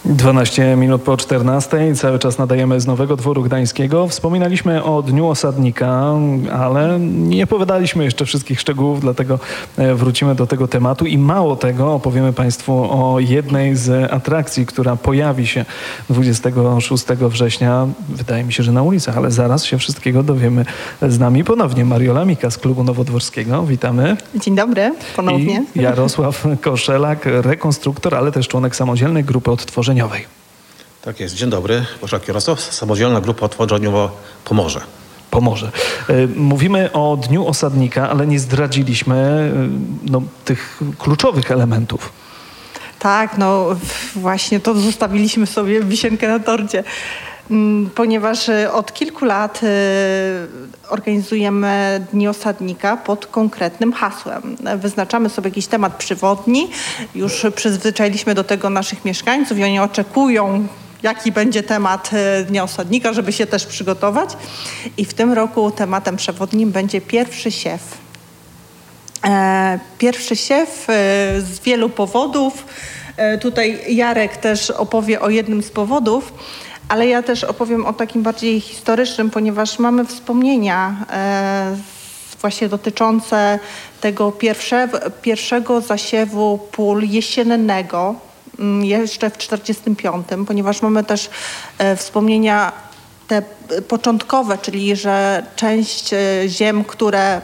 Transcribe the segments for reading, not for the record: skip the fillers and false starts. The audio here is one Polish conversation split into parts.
12 minut po 14. Cały czas nadajemy z Nowego Dworu Gdańskiego. Wspominaliśmy o Dniu Osadnika, ale nie opowiadaliśmy jeszcze wszystkich szczegółów, dlatego wrócimy do tego tematu i mało tego, opowiemy Państwu o jednej z atrakcji, która pojawi się 26 września. Wydaje mi się, że na ulicach, ale zaraz się wszystkiego dowiemy. Z nami ponownie Mariola Mika z Klubu Nowodworskiego. Witamy. Dzień dobry, ponownie. I Jarosław Koszelak, rekonstruktor, ale też członek samodzielnej grupy odtworzeniowej. Tak jest. Dzień dobry. Bożak Jarosław, samodzielna grupa odtworzeniowa Pomorze. Pomorze. Mówimy o Dniu Osadnika, ale nie zdradziliśmy tych kluczowych elementów. Tak, właśnie to zostawiliśmy sobie wisienkę na torcie, ponieważ od kilku lat organizujemy Dni Osadnika pod konkretnym hasłem. Wyznaczamy sobie jakiś temat przewodni, już przyzwyczailiśmy do tego naszych mieszkańców i oni oczekują, jaki będzie temat Dnia Osadnika, żeby się też przygotować. I w tym roku tematem przewodnim będzie pierwszy siew. Pierwszy siew z wielu powodów. Tutaj Jarek też opowie o jednym z powodów, ale ja też opowiem o takim bardziej historycznym, ponieważ mamy wspomnienia właśnie dotyczące tego pierwszego zasiewu pól jesiennego jeszcze w 1945, ponieważ mamy też wspomnienia te początkowe, czyli że część ziem, które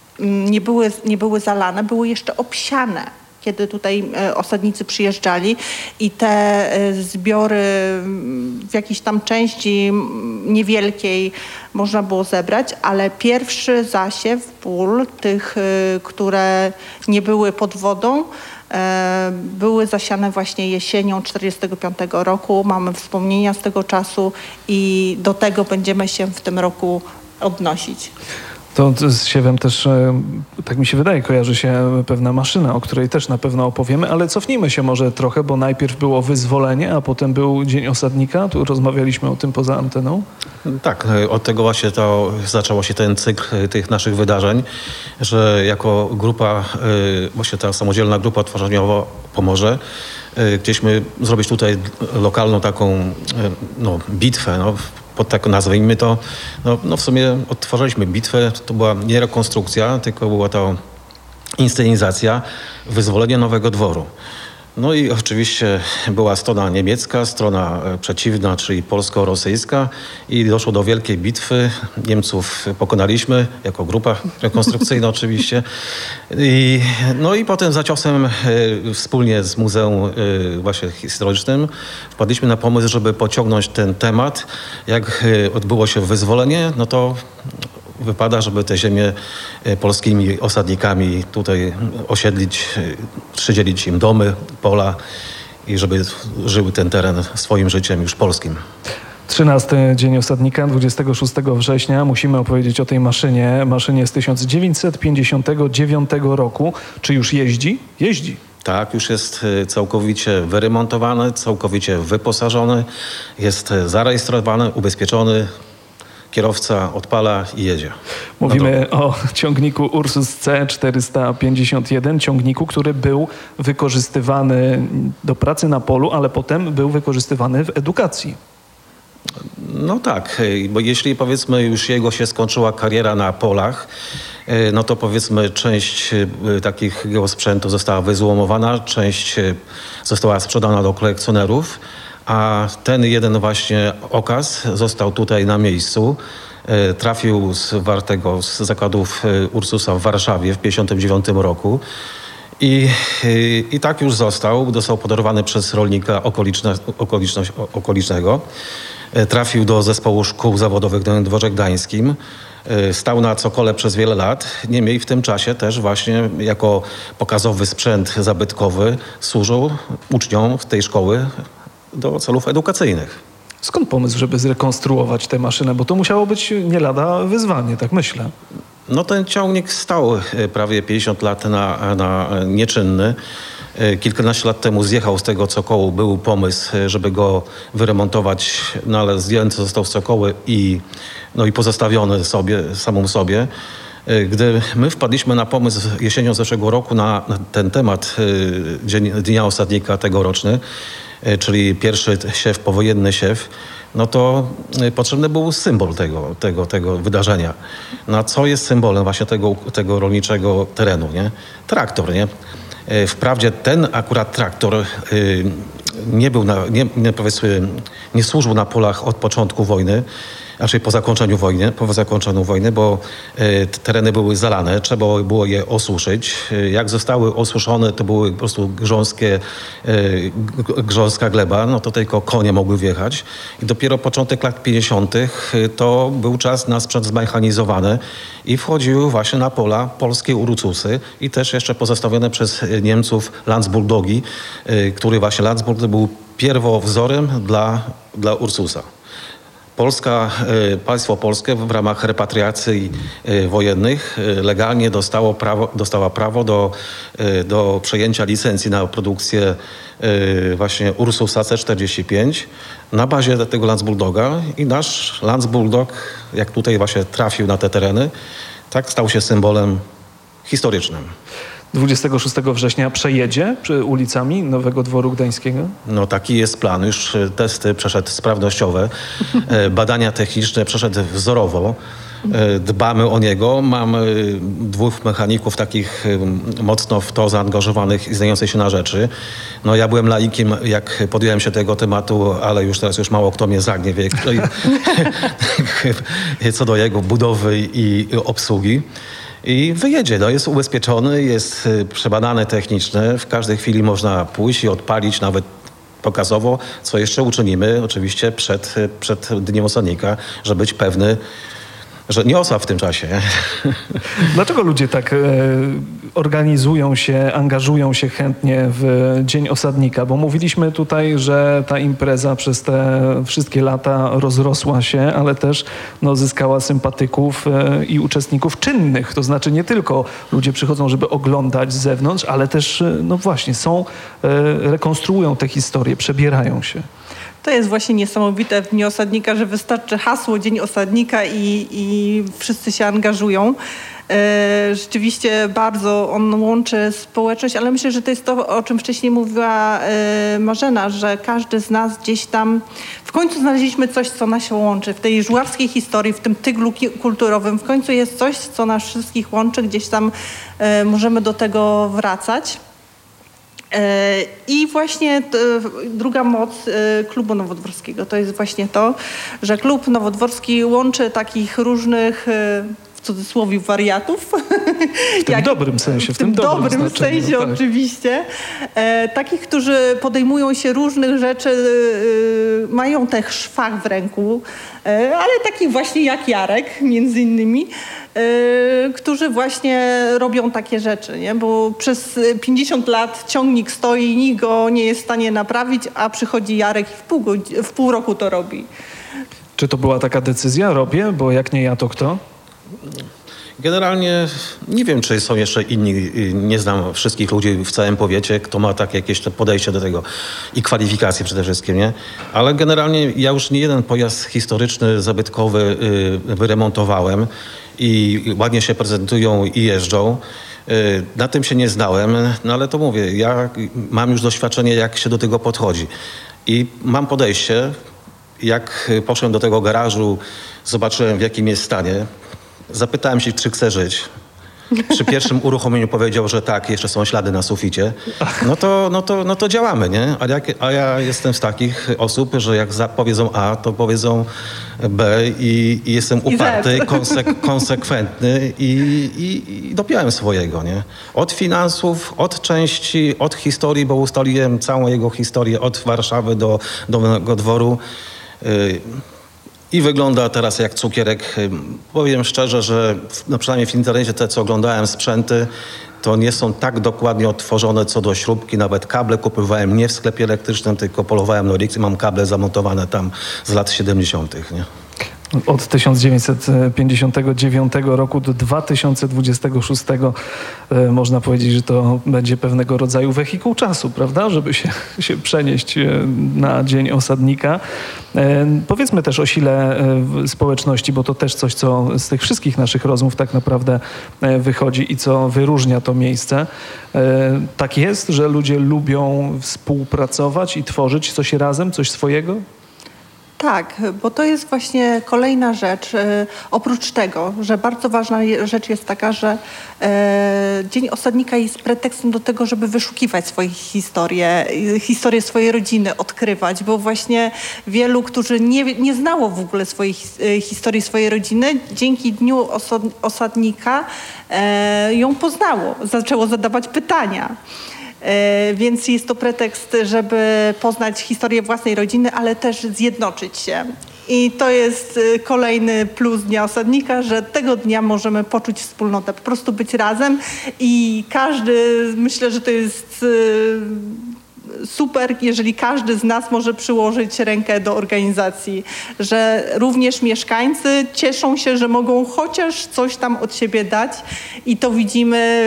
nie były zalane, były jeszcze obsiane, kiedy tutaj osadnicy przyjeżdżali i te zbiory w jakiejś tam części niewielkiej można było zebrać, ale pierwszy zasiew pól, tych, które nie były pod wodą, były zasiane właśnie jesienią 1945 roku. Mamy wspomnienia z tego czasu i do tego będziemy się w tym roku odnosić. To z siewem też, tak mi się wydaje, kojarzy się pewna maszyna, o której też na pewno opowiemy, ale cofnijmy się może trochę, bo najpierw było wyzwolenie, a potem był Dzień Osadnika. Tu rozmawialiśmy o tym poza anteną. Tak, od tego właśnie zaczęło się ten cykl tych naszych wydarzeń, że jako grupa, właśnie ta samodzielna grupa odtworzeniowa Pomorze, chcieliśmy zrobić tutaj lokalną taką bitwę, pod tak nazwijmy to. W sumie odtworzyliśmy bitwę, to była nie rekonstrukcja, tylko była to inscenizacja wyzwolenia Nowego Dworu. No i oczywiście była strona niemiecka, strona przeciwna, czyli polsko-rosyjska i doszło do wielkiej bitwy. Niemców pokonaliśmy jako grupa rekonstrukcyjna oczywiście. I potem za ciosem wspólnie z Muzeum właśnie Historycznym wpadliśmy na pomysł, żeby pociągnąć ten temat. Jak odbyło się wyzwolenie, to wypada, żeby te ziemię polskimi osadnikami tutaj osiedlić, przydzielić im domy, pola i żeby żyły ten teren swoim życiem już polskim. 13 Dzień Osadnika, 26 września. Musimy opowiedzieć o tej maszynie. Maszynie z 1959 roku. Czy już jeździ? Jeździ. Tak, już jest całkowicie wyremontowany, całkowicie wyposażony, jest zarejestrowany, ubezpieczony. Kierowca odpala i jedzie. Mówimy o ciągniku Ursus C451, ciągniku, który był wykorzystywany do pracy na polu, ale potem był wykorzystywany w edukacji. No tak, bo jeśli powiedzmy już jego się skończyła kariera na polach, to powiedzmy część takiego sprzętu została wyzłomowana, część została sprzedana do kolekcjonerów, a ten jeden właśnie okaz został tutaj na miejscu. Trafił z zakładów Ursusa w Warszawie w 1959 roku. I tak już został podarowany przez rolnika okolicznego. Trafił do zespołu szkół zawodowych w Nowym Dworze Gdańskim. Stał na cokole przez wiele lat. Niemniej w tym czasie też właśnie jako pokazowy sprzęt zabytkowy służył uczniom tej szkoły do celów edukacyjnych. Skąd pomysł, żeby zrekonstruować tę maszynę? Bo to musiało być nie lada wyzwanie, tak myślę. Ten ciągnik stał prawie 50 lat na nieczynny. Kilkanaście lat temu zjechał z tego cokołu. Był pomysł, żeby go wyremontować, ale zdjęty został z cokoły i pozostawiony samemu sobie. Gdy my wpadliśmy na pomysł jesienią zeszłego roku na ten temat Dnia Osadnika tegoroczny, czyli pierwszy siew, powojenny siew, no to potrzebny był symbol tego wydarzenia. No a co jest symbolem właśnie tego rolniczego terenu, nie? Traktor, nie? Wprawdzie ten akurat traktor nie był nie służył na polach od początku wojny, raczej po zakończeniu wojny, bo tereny były zalane, trzeba było je osuszyć. Jak zostały osuszone, to były po prostu grząska gleba, no to tylko konie mogły wjechać. I dopiero początek lat 50. to był czas na sprzęt zmechanizowany i wchodziły właśnie na pola polskie Ursusy i też jeszcze pozostawione przez Niemców Landsbuldogi, który właśnie Landsbulldog był pierwowzorem dla Ursusa. Państwo polskie w ramach repatriacji wojennych legalnie dostała prawo do przejęcia licencji na produkcję właśnie Ursusa C45 na bazie tego Landsbulldoga i nasz Landsbulldog, jak tutaj właśnie trafił na te tereny, tak stał się symbolem historycznym. 26 września przejedzie ulicami Nowego Dworu Gdańskiego? No taki jest plan. Już testy przeszedł sprawnościowe, badania techniczne przeszedł wzorowo. Dbamy o niego. Mam 2 mechaników takich mocno w to zaangażowanych i znających się na rzeczy. No ja byłem laikiem, jak podjąłem się tego tematu, ale teraz już mało kto mnie zagnie co do jego budowy i obsługi. I wyjedzie, no jest ubezpieczony, jest przebadany technicznie. W każdej chwili można pójść i odpalić nawet pokazowo, co jeszcze uczynimy oczywiście przed Dniem Osadnika, żeby być pewny, że nie osłabł w tym czasie. Dlaczego ludzie tak organizują się, angażują się chętnie w Dzień Osadnika? Bo mówiliśmy tutaj, że ta impreza przez te wszystkie lata rozrosła się, ale też zyskała sympatyków i uczestników czynnych. To znaczy nie tylko ludzie przychodzą, żeby oglądać z zewnątrz, ale też właśnie rekonstruują te historie, przebierają się. To jest właśnie niesamowite w Dniu Osadnika, że wystarczy hasło Dzień Osadnika i wszyscy się angażują. Rzeczywiście bardzo on łączy społeczność, ale myślę, że to jest to, o czym wcześniej mówiła Marzena, że każdy z nas gdzieś tam w końcu znaleźliśmy coś, co nas łączy. W tej żuławskiej historii, w tym tyglu kulturowym w końcu jest coś, co nas wszystkich łączy. Gdzieś tam możemy do tego wracać. I właśnie druga moc Klubu Nowodworskiego to jest właśnie to, że Klub Nowodworski łączy takich różnych, w cudzysłowie, wariatów. W tym dobrym sensie. W tym dobrym sensie tak. Oczywiście. Takich, którzy podejmują się różnych rzeczy, mają też szwach w ręku, ale takich właśnie jak Jarek między innymi, którzy właśnie robią takie rzeczy, nie? Bo przez 50 lat ciągnik stoi i nikt go nie jest w stanie naprawić, a przychodzi Jarek i w pół roku to robi. Czy to była taka decyzja? Robię, bo jak nie ja, to kto? Generalnie nie wiem, czy są jeszcze inni, nie znam wszystkich ludzi w całym powiecie, kto ma takie jakieś podejście do tego i kwalifikacje przede wszystkim, nie? Ale generalnie ja już nie jeden pojazd historyczny, zabytkowy wyremontowałem i ładnie się prezentują i jeżdżą. Na tym się nie znałem, no ale to mówię, ja mam już doświadczenie, jak się do tego podchodzi. I mam podejście, jak poszedłem do tego garażu, zobaczyłem, w jakim jest stanie. Zapytałem się, czy chce żyć. Przy pierwszym uruchomieniu powiedział, że tak, jeszcze są ślady na suficie. No to działamy, nie? A ja jestem z takich osób, że jak powiedzą A, to powiedzą B i jestem uparty, konsekwentny i dopiąłem swojego, nie? Od finansów, od części, od historii, bo ustaliłem całą jego historię od Warszawy do Nowego Dworu. I wygląda teraz jak cukierek. Powiem szczerze, że przynajmniej w internecie te, co oglądałem sprzęty, to nie są tak dokładnie odtworzone co do śrubki. Nawet kable kupowałem nie w sklepie elektrycznym, tylko polowałem na Orix i mam kable zamontowane tam z lat 70. Nie? Od 1959 roku do 2026 można powiedzieć, że to będzie pewnego rodzaju wehikuł czasu, prawda? Żeby się przenieść na Dzień Osadnika. Powiedzmy też o sile społeczności, bo to też coś, co z tych wszystkich naszych rozmów tak naprawdę wychodzi i co wyróżnia to miejsce. Tak jest, że ludzie lubią współpracować i tworzyć coś razem, coś swojego? Tak, bo to jest właśnie kolejna rzecz. Oprócz tego, że bardzo ważna rzecz jest taka, że Dzień Osadnika jest pretekstem do tego, żeby wyszukiwać swoje historię swojej rodziny, odkrywać, bo właśnie wielu, którzy nie znało w ogóle swojej historii swojej rodziny, dzięki Dniu Osadnika ją poznało, zaczęło zadawać pytania. Więc jest to pretekst, żeby poznać historię własnej rodziny, ale też zjednoczyć się. I to jest kolejny plus Dnia Osadnika, że tego dnia możemy poczuć wspólnotę, po prostu być razem i myślę, że to jest super, jeżeli każdy z nas może przyłożyć rękę do organizacji, że również mieszkańcy cieszą się, że mogą chociaż coś tam od siebie dać i to widzimy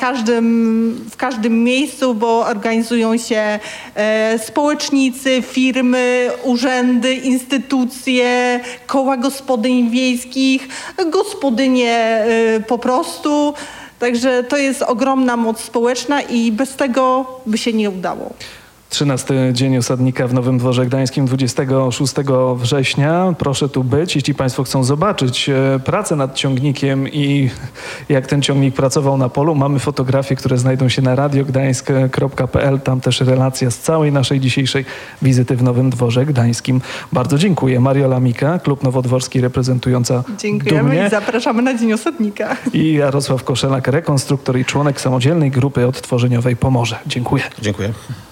w każdym miejscu, bo organizują się społecznicy, firmy, urzędy, instytucje, koła gospodyń wiejskich, gospodynie po prostu. Także to jest ogromna moc społeczna i bez tego by się nie udało. 13 Dzień Osadnika w Nowym Dworze Gdańskim 26 września. Proszę tu być, jeśli Państwo chcą zobaczyć pracę nad ciągnikiem i jak ten ciągnik pracował na polu. Mamy fotografie, które znajdą się na radiogdańsk.pl. Tam też relacja z całej naszej dzisiejszej wizyty w Nowym Dworze Gdańskim. Bardzo dziękuję. Mariola Mika, Klub Nowodworski reprezentująca Dziękujemy dumnie. I zapraszamy na Dzień Osadnika. I Jarosław Koszelak, rekonstruktor i członek samodzielnej grupy odtworzeniowej Pomorze. Dziękuję. Dziękuję.